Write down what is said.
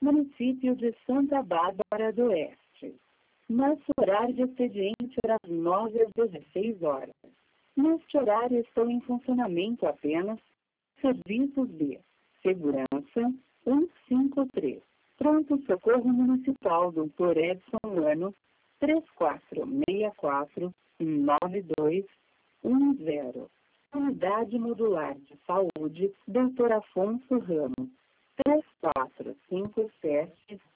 município de Santa Bárbara do Oeste. Nosso horário de expediente é das 9 às 16 horas. Neste horário estão em funcionamento apenas serviços de segurança 153, Pronto-Socorro Municipal Dr. Edson Lano, 3464-9210. Unidade Modular de Saúde, Dr. Afonso Ramos,